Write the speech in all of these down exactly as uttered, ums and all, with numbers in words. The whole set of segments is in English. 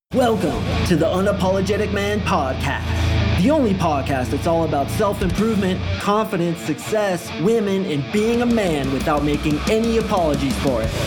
Welcome to the Unapologetic Man Podcast, the only podcast that's all about self-improvement, confidence, success, women, and being a man without making any apologies for it.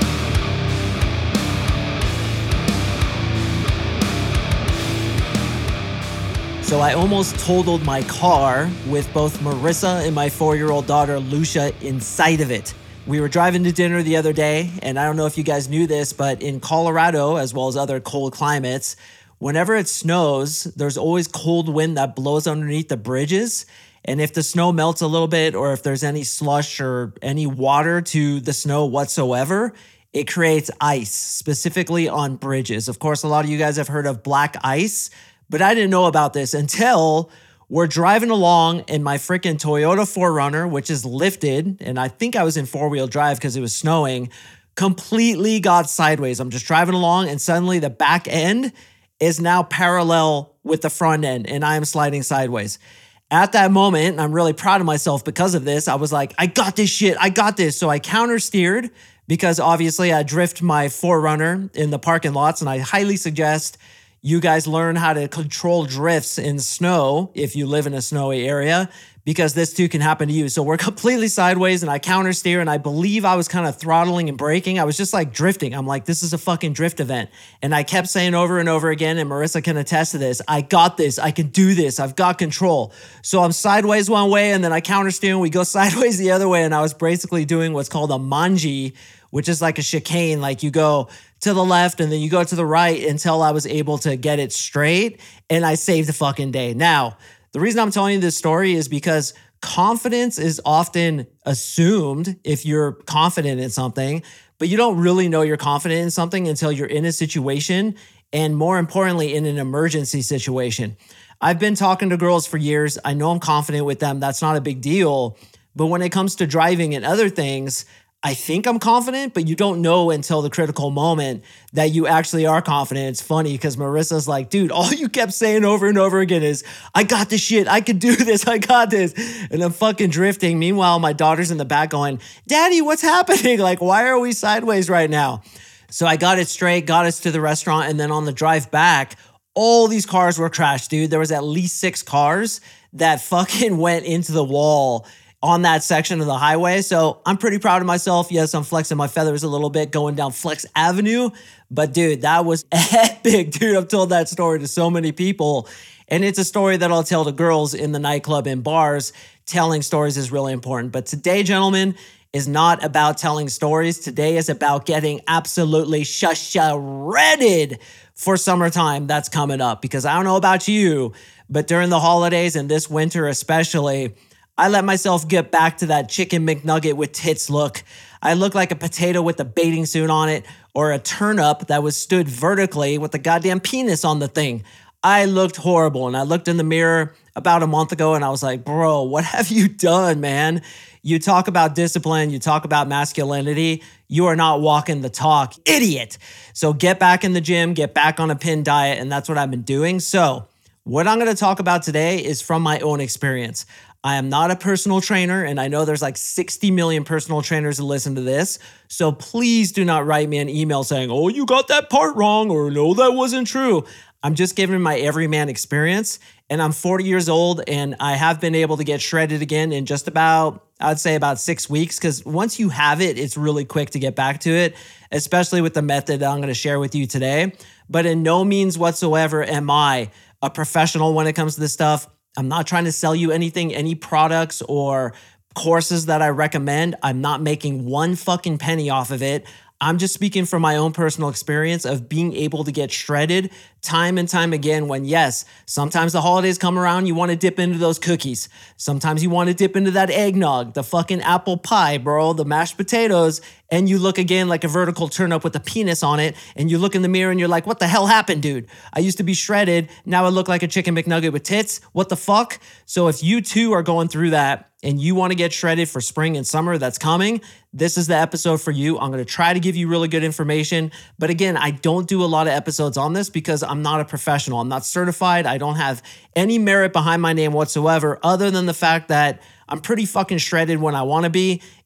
So I almost totaled my car with both Marissa and my four-year-old daughter, Lucia, inside of it. We were driving to dinner the other day, and I don't know if you guys knew this, but in Colorado, as well as other cold climates, whenever it snows, there's always cold wind that blows underneath the bridges. And if the snow melts a little bit, or if there's any slush or any water to the snow whatsoever, it creates ice, specifically on bridges. Of course, a lot of you guys have heard of black ice, but I didn't know about this until we're driving along in my freaking Toyota four runner, which is lifted, and I think I was in four-wheel drive because it was snowing, completely got sideways. I'm just driving along, and suddenly the back end is now parallel with the front end, and I am sliding sideways. At that moment, and I'm really proud of myself because of this, I was like, I got this shit, I got this. So I counter-steered because obviously I drift my four runner in the parking lots, and I highly suggest you guys learn how to control drifts in snow if you live in a snowy area, because this too can happen to you. So we're completely sideways, and I counter steer, and I believe I was kind of throttling and braking. I was just like drifting. I'm like, this is a fucking drift event. And I kept saying over and over again, and Marissa can attest to this, I got this, I can do this, I've got control. So I'm sideways one way, and then I counter steer, and we go sideways the other way. And I was basically doing what's called a manji, which is like a chicane. Like you go to the left and then you go to the right until I was able to get it straight, and I saved the fucking day. Now, the reason I'm telling you this story is because confidence is often assumed if you're confident in something, but you don't really know you're confident in something until you're in a situation, and more importantly, in an emergency situation. I've been talking to girls for years. I know I'm confident with them. That's not a big deal. But when it comes to driving and other things, I think I'm confident, but you don't know until the critical moment that you actually are confident. It's funny because Marissa's like, dude, all you kept saying over and over again is, I got this shit, I could do this, I got this. And I'm fucking drifting. Meanwhile, my daughter's in the back going, Daddy, what's happening? Like, why are we sideways right now? So I got it straight, got us to the restaurant, and then on the drive back, all these cars were crashed, dude. There was at least six cars that fucking went into the wall on that section of the highway. So I'm pretty proud of myself. Yes, I'm flexing my feathers a little bit going down Flex Avenue. But dude, that was epic, dude. I've told that story to so many people. And it's a story that I'll tell to girls in the nightclub and bars. Telling stories is really important. But today, gentlemen, is not about telling stories. Today is about getting absolutely shredded for summertime that's coming up. Because I don't know about you, but during the holidays and this winter especially, I let myself get back to that chicken McNugget with tits look. I look like a potato with a bathing suit on it, or a turnip that was stood vertically with a goddamn penis on the thing. I looked horrible, and I looked in the mirror about a month ago, and I was like, bro, what have you done, man? You talk about discipline, you talk about masculinity, you are not walking the talk, idiot. So get back in the gym, get back on a pin diet, and that's what I've been doing. So what I'm going to talk about today is from my own experience. I am not a personal trainer, and I know there's like sixty million personal trainers that listen to this. So please do not write me an email saying, oh, you got that part wrong, or no, that wasn't true. I'm just giving my everyman experience, and I'm forty years old, and I have been able to get shredded again in just about, I'd say about six weeks, because once you have it, it's really quick to get back to it, especially with the method that I'm going to share with you today. But in no means whatsoever am I a professional when it comes to this stuff. I'm not trying to sell you anything, any products or courses that I recommend. I'm not making one fucking penny off of it. I'm just speaking from my own personal experience of being able to get shredded time and time again when, yes, sometimes the holidays come around, you want to dip into those cookies. Sometimes you want to dip into that eggnog, the fucking apple pie, bro, the mashed potatoes, and you look again like a vertical turnip with a penis on it, and you look in the mirror and you're like, what the hell happened, dude? I used to be shredded, now I look like a chicken McNugget with tits. What the fuck? So if you too are going through that, and you want to get shredded for spring and summer that's coming, this is the episode for you. I'm going to try to give you really good information. But again, I don't do a lot of episodes on this because I'm not a professional. I'm not certified. I don't have any merit behind my name whatsoever, other than the fact that I'm pretty fucking shredded when I want to be.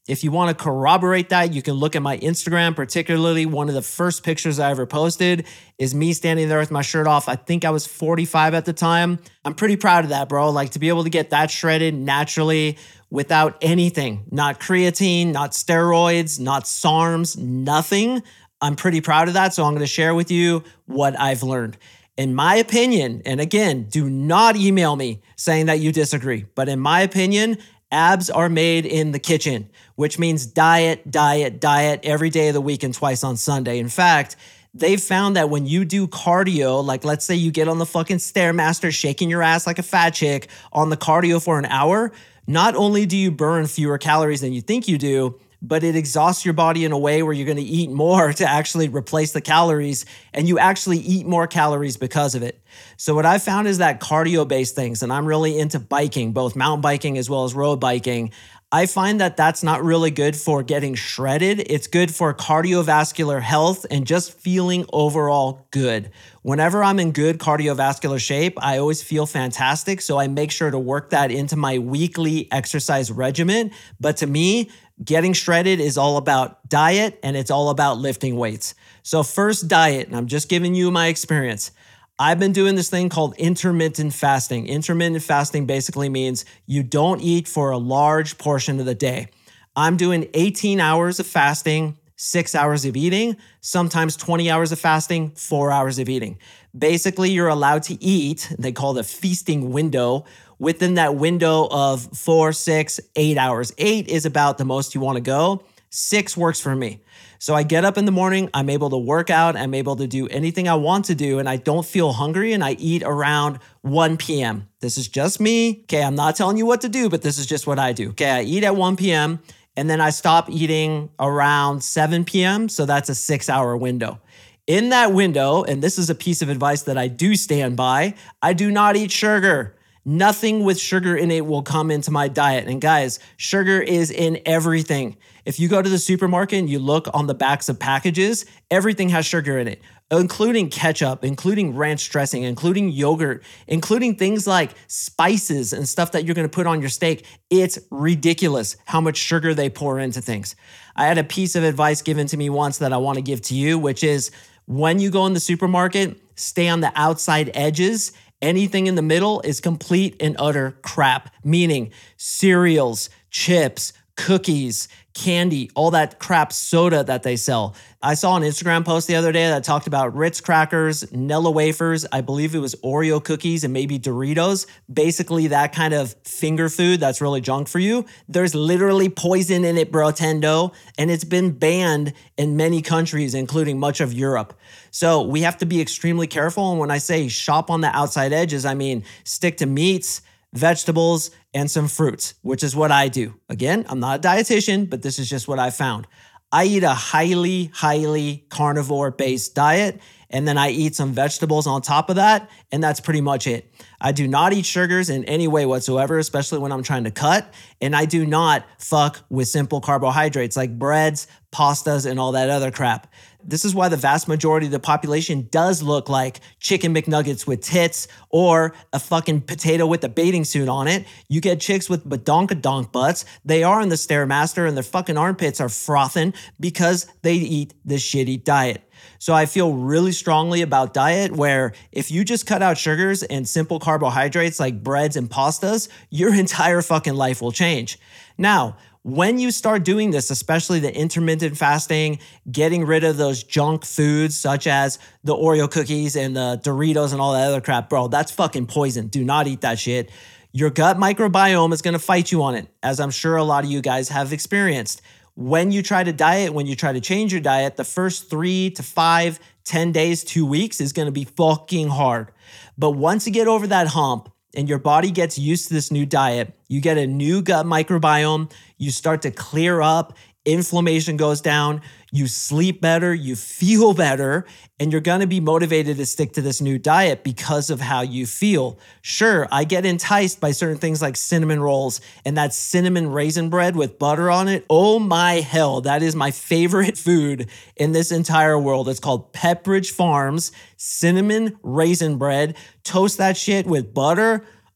If you want to corroborate that, you can look at my Instagram, particularly one of the first pictures I ever posted is me standing there with my shirt off. I think I was forty-five at the time. I'm pretty proud of that, bro. Like to be able to get that shredded naturally without anything, not creatine, not steroids, not SARMs, nothing. I'm pretty proud of that. So I'm going to share with you what I've learned. In my opinion, and again, do not email me saying that you disagree, but in my opinion, abs are made in the kitchen, which means diet, diet, diet every day of the week and twice on Sunday. In fact, they've found that when you do cardio, like let's say you get on the fucking Stairmaster shaking your ass like a fat chick on the cardio for an hour, not only do you burn fewer calories than you think you do, but it exhausts your body in a way where you're going to eat more to actually replace the calories, and you actually eat more calories because of it. So what I found is that cardio-based things, and I'm really into biking, both mountain biking as well as road biking, I find that that's not really good for getting shredded. It's good for cardiovascular health and just feeling overall good. Whenever I'm in good cardiovascular shape, I always feel fantastic. So I make sure to work that into my weekly exercise regimen. But to me, getting shredded is all about diet and it's all about lifting weights. So first, diet, and I'm just giving you my experience. I've been doing this thing called intermittent fasting. Intermittent fasting basically means you don't eat for a large portion of the day. I'm doing eighteen hours of fasting, six hours of eating, sometimes twenty hours of fasting, four hours of eating. Basically, you're allowed to eat, they call it a feasting window, within that window of four, six, eight hours. Eight is about the most you want to go. Six works for me. So I get up in the morning, I'm able to work out, I'm able to do anything I want to do, and I don't feel hungry, and I eat around one p.m. This is just me. Okay, I'm not telling you what to do, but this is just what I do. Okay, I eat at one p.m., and then I stop eating around seven p.m., so that's a six-hour window. In that window, and this is a piece of advice that I do stand by, I do not eat sugar. Nothing with sugar in it will come into my diet. And guys, sugar is in everything. If you go to the supermarket and you look on the backs of packages, everything has sugar in it, including ketchup, including ranch dressing, including yogurt, including things like spices and stuff that you're going to put on your steak. It's ridiculous how much sugar they pour into things. I had a piece of advice given to me once that I want to give to you, which is when you go in the supermarket, stay on the outside edges. Anything in the middle is complete and utter crap, meaning cereals, chips, cookies, candy, all that crap soda that they sell. I saw an Instagram post the other day that talked about Ritz crackers, Nilla wafers, I believe it was Oreo cookies, and maybe Doritos. Basically that kind of finger food that's really junk for you. There's literally poison in it, bro, Tendo, and it's been banned in many countries, including much of Europe. So we have to be extremely careful. And when I say shop on the outside edges, I mean stick to meats, vegetables, and some fruits, which is what I do. Again, I'm not a dietitian, but this is just what I found. I eat a highly, highly carnivore-based diet, and then I eat some vegetables on top of that, and that's pretty much it. I do not eat sugars in any way whatsoever, especially when I'm trying to cut, and I do not fuck with simple carbohydrates like breads, pastas, and all that other crap. This is why the vast majority of the population does look like chicken McNuggets with tits or a fucking potato with a bathing suit on it. You get chicks with badonkadonk butts. They are in the Stairmaster and their fucking armpits are frothing because they eat this shitty diet. So I feel really strongly about diet where if you just cut out sugars and simple carbohydrates like breads and pastas, your entire fucking life will change. Now, when you start doing this, especially the intermittent fasting, getting rid of those junk foods such as the Oreo cookies and the Doritos and all that other crap, bro, that's fucking poison. Do not eat that shit. Your gut microbiome is going to fight you on it, as I'm sure a lot of you guys have experienced. When you try to diet, when you try to change your diet, the first three to five, ten days, two weeks is going to be fucking hard. But once you get over that hump, and your body gets used to this new diet, you get a new gut microbiome, you start to clear up, inflammation goes down, you sleep better, you feel better, and you're gonna be motivated to stick to this new diet because of how you feel. Sure, I get enticed by certain things like cinnamon rolls and that cinnamon raisin bread with butter on it. Oh my hell, that is my favorite food in this entire world. It's called Pepperidge Farms cinnamon raisin bread. Toast that shit with butter.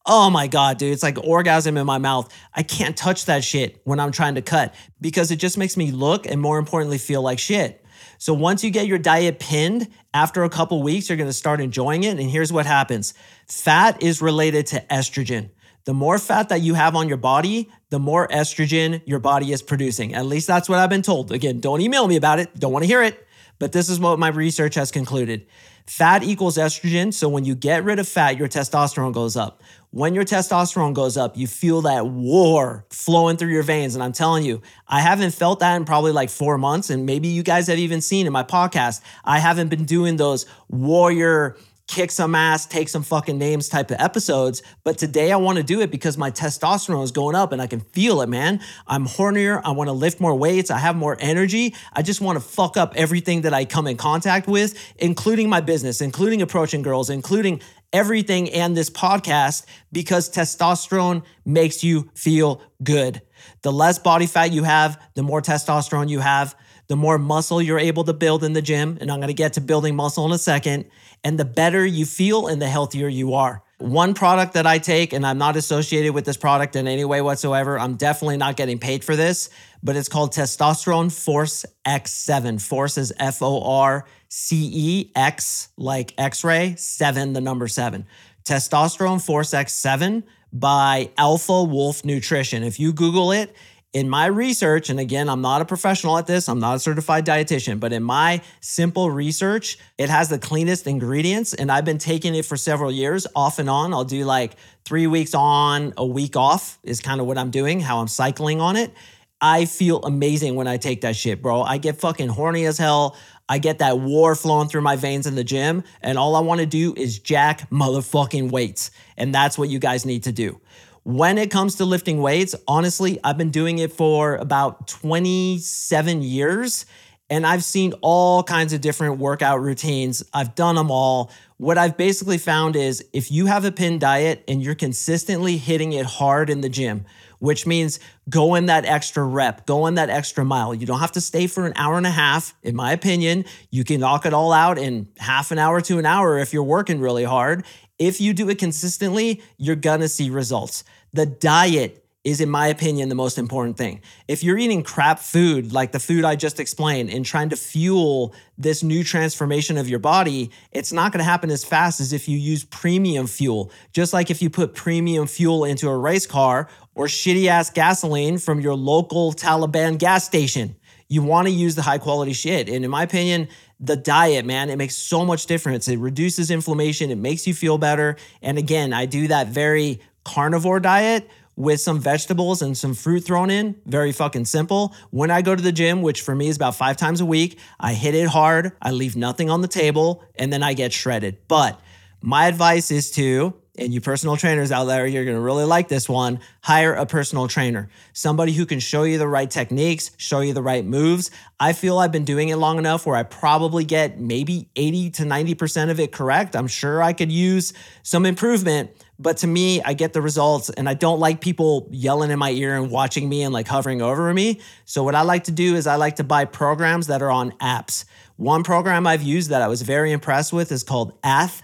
Oh my God, dude. It's like orgasm in my mouth. I can't touch that shit when I'm trying to cut because it just makes me look and more importantly, feel like shit. So once you get your diet pinned, after a couple weeks, you're going to start enjoying it. And here's what happens. Fat is related to estrogen. The more fat that you have on your body, the more estrogen your body is producing. At least that's what I've been told. Again, don't email me about it. Don't want to hear it. But this is what my research has concluded. Fat equals estrogen. So when you get rid of fat, your testosterone goes up. When your testosterone goes up, you feel that war flowing through your veins. And I'm telling you, I haven't felt that in probably like four months. And maybe you guys have even seen in my podcast, I haven't been doing those warrior kick some ass, take some fucking names type of episodes. But today I want to do it because my testosterone is going up and I can feel it, man. I'm hornier. I want to lift more weights. I have more energy. I just want to fuck up everything that I come in contact with, including my business, including approaching girls, including everything and this podcast, because testosterone makes you feel good. The less body fat you have, the more testosterone you have, the more muscle you're able to build in the gym. And I'm going to get to building muscle in a second. And the better you feel and the healthier you are. One product that I take, and I'm not associated with this product in any way whatsoever. I'm definitely not getting paid for this, but it's called Testosterone Force X seven. Force is F O R C E, X like X-ray, seven, the number seven. Testosterone Force X seven by Alpha Wolf Nutrition. If you Google it, in my research, and again, I'm not a professional at this, I'm not a certified dietitian, but in my simple research, it has the cleanest ingredients, and I've been taking it for several years, off and on. I'll do like three weeks on, a week off is kind of what I'm doing, how I'm cycling on it. I feel amazing when I take that shit, bro. I get fucking horny as hell. I get that war flowing through my veins in the gym, and all I want to do is jack motherfucking weights, and that's what you guys need to do. When it comes to lifting weights, honestly, I've been doing it for about twenty-seven years, and I've seen all kinds of different workout routines. I've done them all. What I've basically found is if you have a pinned diet and you're consistently hitting it hard in the gym, which means go in that extra rep, go in that extra mile. You don't have to stay for an hour and a half. In my opinion, you can knock it all out in half an hour to an hour if you're working really hard. If you do it consistently, you're gonna see results. The diet is, in my opinion, the most important thing. If you're eating crap food, like the food I just explained, and trying to fuel this new transformation of your body, it's not gonna happen as fast as if you use premium fuel. Just like if you put premium fuel into a race car or shitty ass gasoline from your local Taliban gas station. You wanna use the high quality shit. And in my opinion, the diet, man, it makes so much difference. It reduces inflammation. It makes you feel better. And again, I do that very carnivore diet with some vegetables and some fruit thrown in. Very fucking simple. When I go to the gym, which for me is about five times a week, I hit it hard. I leave nothing on the table, and then I get shredded. But my advice is to, and you personal trainers out there, you're gonna really like this one, hire a personal trainer. Somebody who can show you the right techniques, show you the right moves. I feel I've been doing it long enough where I probably get maybe eighty to ninety percent of it correct. I'm sure I could use some improvement, but to me, I get the results, and I don't like people yelling in my ear and watching me and like hovering over me. So what I like to do is I like to buy programs that are on apps. One program I've used that I was very impressed with is called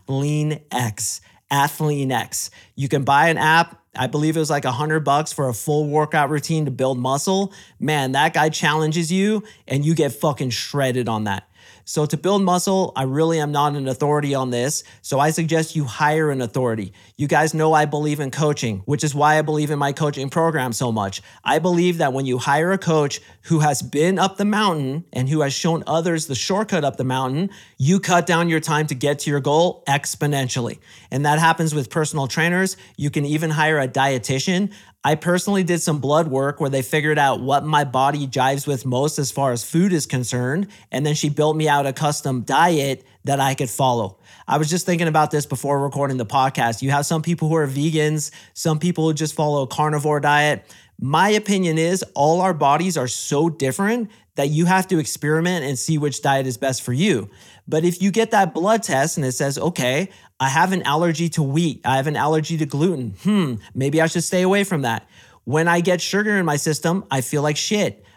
AthleanX. AthleanX. You can buy an app. I believe it was like a hundred bucks for a full workout routine to build muscle. Man, that guy challenges you and you get fucking shredded on that. So to build muscle, I really am not an authority on this. So I suggest you hire an authority. You guys know I believe in coaching, which is why I believe in my coaching program so much. I believe that when you hire a coach who has been up the mountain and who has shown others the shortcut up the mountain, you cut down your time to get to your goal exponentially. And that happens with personal trainers. You can even hire a dietitian. I personally did some blood work where they figured out what my body jives with most as far as food is concerned. And then she built me out a custom diet that I could follow. I was just thinking about this before recording the podcast. You have some people who are vegans, some people who just follow a carnivore diet. My opinion is all our bodies are so different that you have to experiment and see which diet is best for you. But if you get that blood test and it says, okay, I have an allergy to wheat, I have an allergy to gluten, hmm, maybe I should stay away from that. When I get sugar in my system, I feel like shit.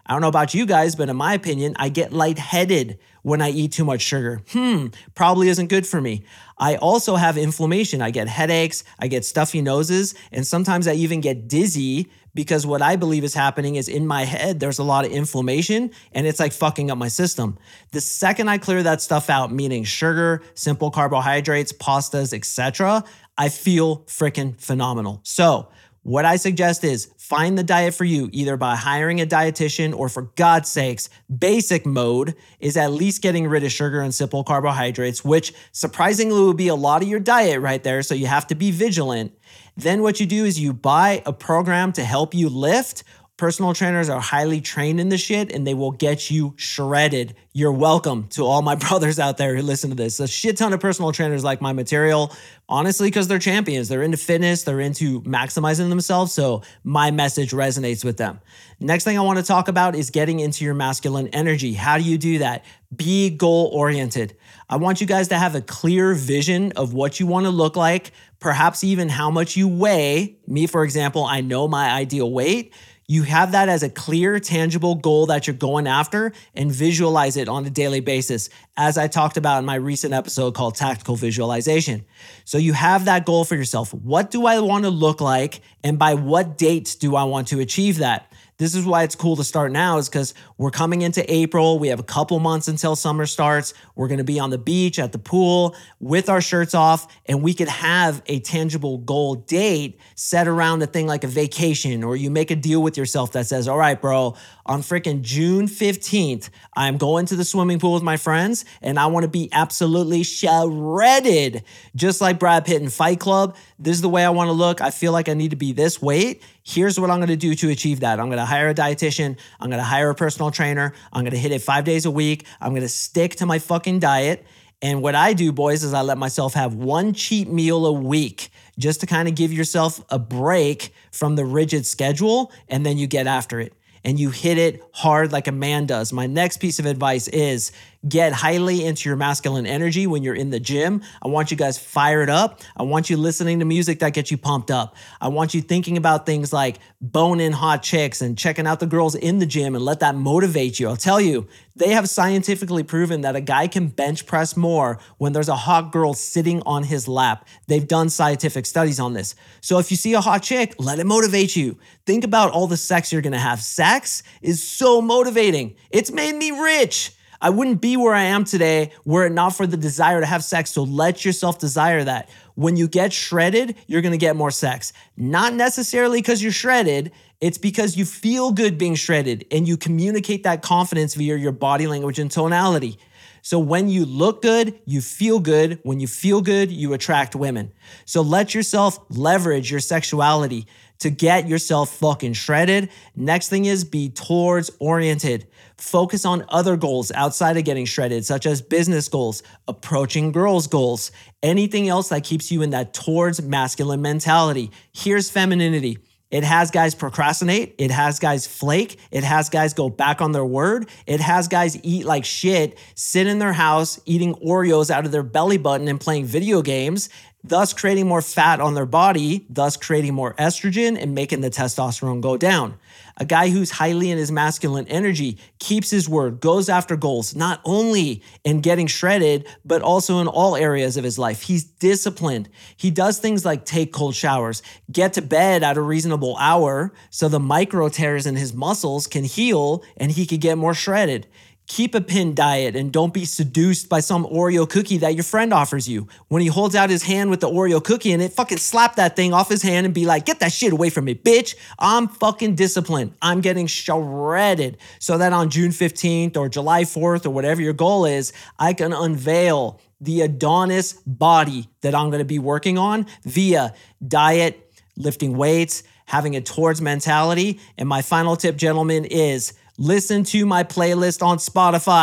I don't know about you guys, but in my opinion, I get lightheaded when I eat too much sugar. Hmm, probably isn't good for me. I also have inflammation. I get headaches, I get stuffy noses, and sometimes I even get dizzy because what I believe is happening is in my head, there's a lot of inflammation and it's like fucking up my system. The second I clear that stuff out, meaning sugar, simple carbohydrates, pastas, et cetera, I feel freaking phenomenal. So what I suggest is find the diet for you, either by hiring a dietitian or, for God's sakes, basic mode is at least getting rid of sugar and simple carbohydrates, which surprisingly will be a lot of your diet right there. So you have to be vigilant. Then what you do is you buy a program to help you lift. Personal trainers are highly trained in this shit and they will get you shredded. You're welcome to all my brothers out there who listen to this. A shit ton of personal trainers like my material, honestly, because they're champions. They're into fitness. They're into maximizing themselves. So my message resonates with them. Next thing I want to talk about is getting into your masculine energy. How do you do that? Be goal oriented. I want you guys to have a clear vision of what you want to look like, perhaps even how much you weigh. Me, for example, I know my ideal weight. You have that as a clear, tangible goal that you're going after and visualize it on a daily basis, as I talked about in my recent episode called Tactical Visualization. So you have that goal for yourself. What do I want to look like? And by what dates do I want to achieve that? This is why it's cool to start now, is because we're coming into April. We have a couple months until summer starts. We're going to be on the beach, at the pool, with our shirts off, and we could have a tangible goal date set around a thing like a vacation, or you make a deal with yourself that says, all right, bro, on freaking June fifteenth, I'm going to the swimming pool with my friends, and I want to be absolutely shredded. Just like Brad Pitt in Fight Club, this is the way I want to look. I feel like I need to be this weight. Here's what I'm going to do to achieve that. I'm going to hire a dietitian. I'm going to hire a personal trainer. I'm going to hit it five days a week. I'm going to stick to my fucking diet. And what I do, boys, is I let myself have one cheat meal a week just to kind of give yourself a break from the rigid schedule, and then you get after it. And you hit it hard like a man does. My next piece of advice is get highly into your masculine energy when you're in the gym. I want you guys fired up. I want you listening to music that gets you pumped up. I want you thinking about things like boning hot chicks and checking out the girls in the gym and let that motivate you. I'll tell you, they have scientifically proven that a guy can bench press more when there's a hot girl sitting on his lap. They've done scientific studies on this. So if you see a hot chick, let it motivate you. Think about all the sex you're gonna have. Sex is so motivating. It's made me rich. I wouldn't be where I am today were it not for the desire to have sex. So let yourself desire that. When you get shredded, you're going to get more sex. Not necessarily because you're shredded. It's because you feel good being shredded and you communicate that confidence via your body language and tonality. So when you look good, you feel good. When you feel good, you attract women. So let yourself leverage your sexuality to get yourself fucking shredded. Next thing is be towards oriented. Focus on other goals outside of getting shredded, such as business goals, approaching girls' goals, anything else that keeps you in that towards masculine mentality. Here's femininity. It has guys procrastinate. It has guys flake. It has guys go back on their word. It has guys eat like shit, sit in their house eating Oreos out of their belly button and playing video games, thus creating more fat on their body, thus creating more estrogen and making the testosterone go down. A guy who's highly in his masculine energy keeps his word, goes after goals, not only in getting shredded, but also in all areas of his life. He's disciplined. He does things like take cold showers, get to bed at a reasonable hour so the micro tears in his muscles can heal and he could get more shredded. Keep a pin diet and don't be seduced by some Oreo cookie that your friend offers you. When he holds out his hand with the Oreo cookie in it, fucking slap that thing off his hand and be like, get that shit away from me, bitch. I'm fucking disciplined. I'm getting shredded so that on June fifteenth or July fourth or whatever your goal is, I can unveil the Adonis body that I'm going to be working on via diet, lifting weights, having a towards mentality. And my final tip, gentlemen, is listen to my playlist on Spotify.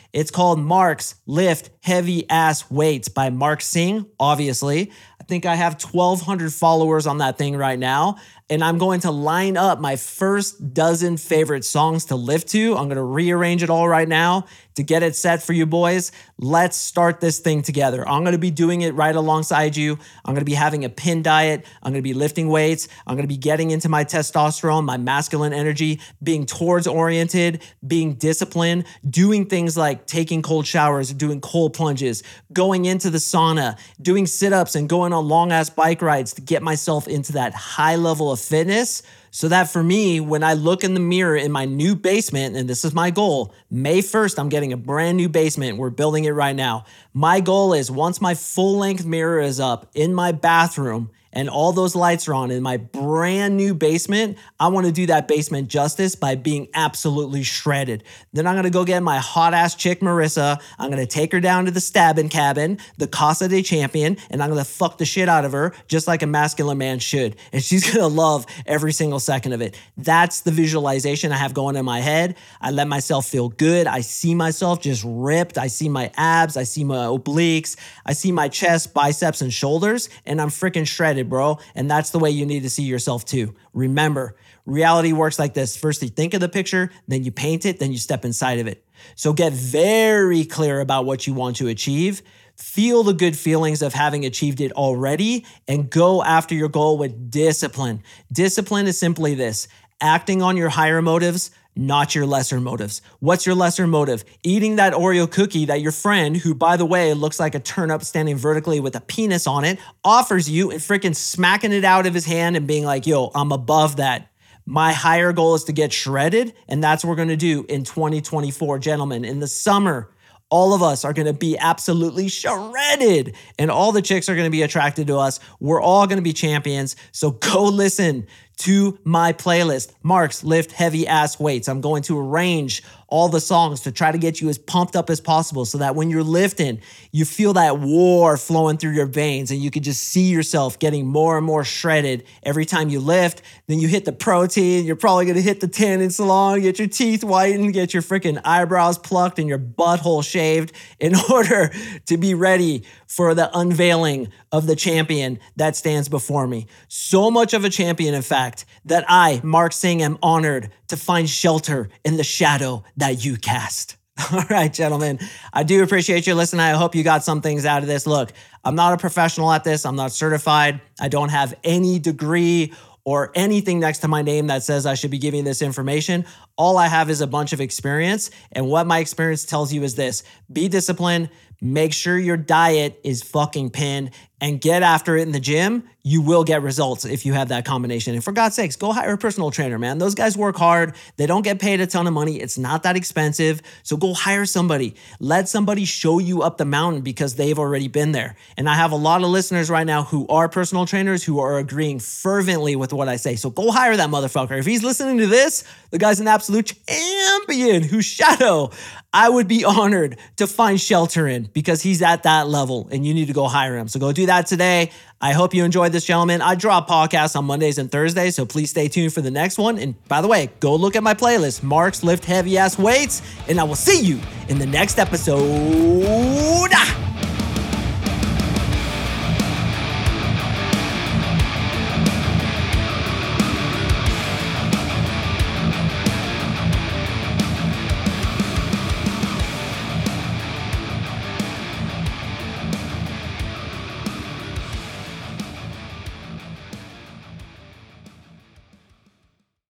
It's called Mark's Lift Heavy Ass Weights by Mark Sing, obviously. I think I have twelve hundred followers on that thing right now. And I'm going to line up my first dozen favorite songs to lift to. I'm going to rearrange it all right now to get it set for you boys. Let's start this thing together. I'm going to be doing it right alongside you. I'm going to be having a pin diet. I'm going to be lifting weights. I'm going to be getting into my testosterone, my masculine energy, being towards oriented, being disciplined, doing things like taking cold showers, doing cold plunges, going into the sauna, doing sit-ups and going on long ass bike rides to get myself into that high level of fitness, so that for me, when I look in the mirror in my new basement, and this is my goal, May first, I'm getting a brand new basement. We're building it right now. My goal is once my full length mirror is up in my bathroom and all those lights are on in my brand new basement, I want to do that basement justice by being absolutely shredded. Then I'm going to go get my hot ass chick, Marissa. I'm going to take her down to the stabbing cabin, the Casa de Champion, and I'm going to fuck the shit out of her just like a masculine man should. And she's going to love every single second of it. That's the visualization I have going in my head. I let myself feel good. I see myself just ripped. I see my abs. I see my obliques. I see my chest, biceps, and shoulders, and I'm freaking shredded, bro. And that's the way you need to see yourself too. Remember, reality works like this. First, you think of the picture, then you paint it, then you step inside of it. So get very clear about what you want to achieve. Feel the good feelings of having achieved it already and go after your goal with discipline. Discipline is simply this: acting on your higher motives, not your lesser motives. What's your lesser motive? Eating that Oreo cookie that your friend, who by the way looks like a turnip standing vertically with a penis on it, offers you, and freaking smacking it out of his hand and being like, yo, I'm above that. My higher goal is to get shredded, and that's what we're gonna do in twenty twenty-four, gentlemen. In the summer, all of us are going to be absolutely shredded, and all the chicks are going to be attracted to us. We're all going to be champions. So go listen to my playlist, Mark's Lift Heavy Ass Weights. I'm going to arrange all the songs to try to get you as pumped up as possible so that when you're lifting, you feel that war flowing through your veins and you can just see yourself getting more and more shredded every time you lift. Then you hit the protein. You're probably going to hit the tanning salon, get your teeth whitened, get your freaking eyebrows plucked and your butthole shaved in order to be ready for the unveiling of the champion that stands before me. So much of a champion, in fact, that I, Mark Sing, am honored to find shelter in the shadow that you cast. All right, gentlemen, I do appreciate you listening. I hope you got some things out of this. Look, I'm not a professional at this. I'm not certified. I don't have any degree or anything next to my name that says I should be giving this information. All I have is a bunch of experience. And what my experience tells you is this: be disciplined, make sure your diet is fucking pinned, and get after it in the gym. You will get results if you have that combination. And for God's sakes, go hire a personal trainer, man. Those guys work hard. They don't get paid a ton of money. It's not that expensive. So go hire somebody. Let somebody show you up the mountain because they've already been there. And I have a lot of listeners right now who are personal trainers who are agreeing fervently with what I say. So go hire that motherfucker. If he's listening to this, the guy's an absolute champion whose shadow I would be honored to find shelter in because he's at that level and you need to go hire him. So go do that today. I hope you enjoyed this, gentlemen. I drop podcasts on Mondays and Thursdays, so please stay tuned for the next one. And by the way, go look at my playlist, Mark's Lift Heavy Ass Weights, and I will see you in the next episode.